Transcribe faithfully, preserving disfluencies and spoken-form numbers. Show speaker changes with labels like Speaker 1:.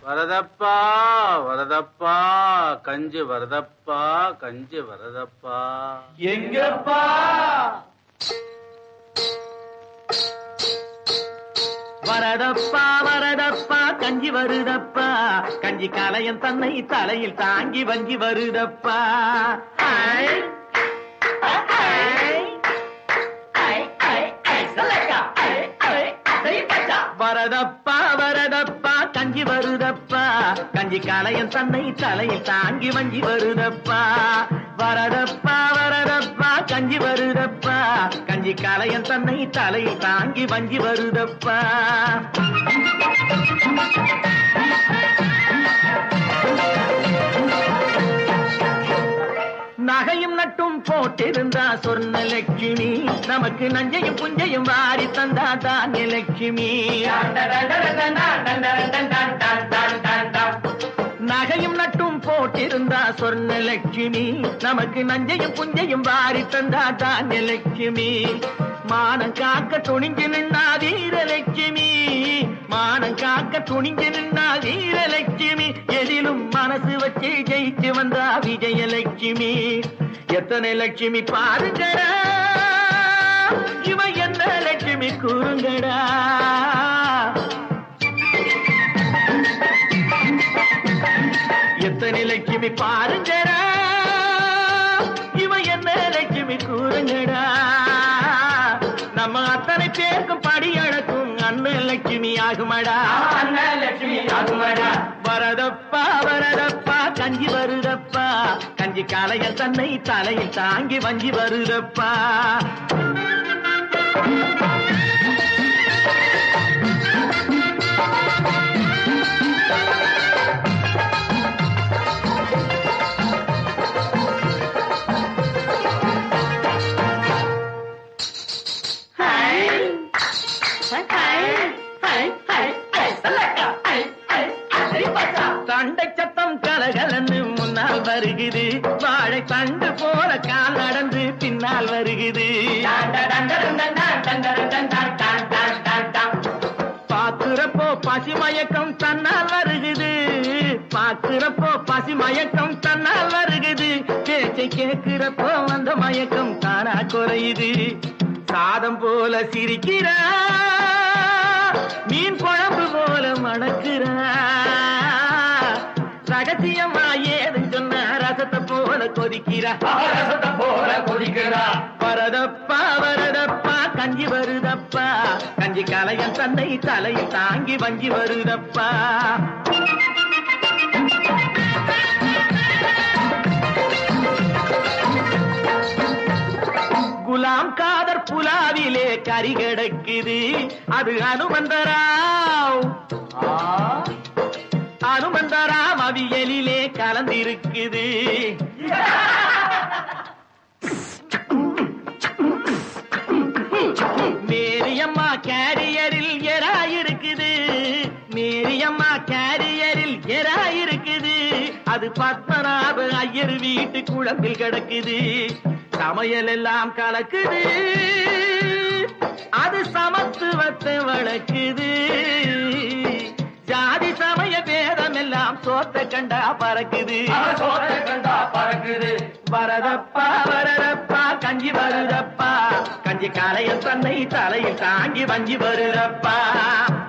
Speaker 1: வரதப்பா வரதப்பா கஞ்சி வரதப்பா கஞ்சி வரதப்பா.
Speaker 2: எங்கப்பா? வரதப்பா வரதப்பா கஞ்சி வருதப்பா, கஞ்சி கலையன் தன்னை தலையில் தாங்கி வஞ்சி வருதப்பா. வரதப்பா வரதப்பா கஞ்சி வருதப்பா, கஞ்சி கலையன் தன்னை தலையில் தாங்கி வஞ்சி வருதப்பா. வரதப்பா வரதப்பா கஞ்சி வருதப்பா, கஞ்சி கலையன் தன்னை தலையில் தாங்கி வஞ்சி வருதப்பா. நகையும் நட்டும் போட்டிருந்தா சொர்ண லட்சுமி, நமக்கு நஞ்சையும் புஞ்சையும் வாரி தந்தா தானிய லட்சுமி. நகையும் நட்டும் போட்டிருந்தா சொர்ண லட்சுமி, நமக்கு நஞ்சையும் புஞ்சையும் வாரி தந்தா தானிய லட்சுமி. மானம் காக்க துணிஞ்சு நின்னா வீரலட்சுமி, மானம் காக்க துணிஞ்சு நின்னா வீரலட்சுமி. எதிலும் மனசு வச்சு ஜெயிச்சு வந்தா விஜயலட்சுமி. எத்தனை லட்சுமி பாருங்கடா, இவ என்ன லட்சுமி கூறுங்கடா. எத்தனை லட்சுமி பாருங்கடா, இவ என்ன லட்சுமி கூறுங்கடா. நம்ம அத்தனை பேருக்கும் படி அழக்கும் அண்ணன் லட்சுமி ஆகுமடா, அண்ணன் லட்சுமி ஆகுமடா. வரதப்பா வரதப்பா கஞ்சி வருதப்பா, கஞ்சி கலையன் தன்னை தலையில் தாங்கி வஞ்சி வருதப்பா. தண்டை சத்தம் கலகலன்னு முன்னால் வருகுது, வாழை தண்டு போல கால் நடந்து பின்னால் வருகுது. பாக்குறப்போ பசி மயக்கம் தன்னால் வருகுது, பாக்குறப்போ பசி மயக்கம் தன்னால் வருகுது. பேச்சை கேட்கிறப்போ அந்த மயக்கம் தானா குறையுது. சாதம் போல சிரிக்கிறா, மீன் குழம்பு போல மணக்கிறா. ரகசியமா ஏது சொன்ன ரசத்தை போல கொதிக்கிறா, ரசத்தை போல கொதிக்கிறா. வரதப்பா வரதப்பா கஞ்சி வருதப்பா, கஞ்சி கலையன் தன்னை தலையில் தாங்கி வஞ்சி வருதப்பா. குலாம் காதர் புலாவிலே கறி கிடக்குது, அது அனுமந்தராவ் அனுமந்தராம் அவியலிலே கலந்திருக்குது. மேரியம்மா கேரியரில் எராயிருக்குது, மேரியம்மா கேரியரில் எராயிருக்குது. அது பத்மநாப ஐயர் வீட்டு குழம்பில் கிடக்குது. சமையல் எல்லாம் கலக்குது, அது சமத்துவத்தை வளர்க்குது. ஜாதி சமய பேதம் எல்லாம் சோத்த கண்டா பறக்குது, சோத்த கண்டா பறக்குது. வரதப்பா வரதப்பா கஞ்சி வருதப்பா, கஞ்சி கலையன் தன்னை தலையில் தாங்கி வஞ்சி வருதப்பா.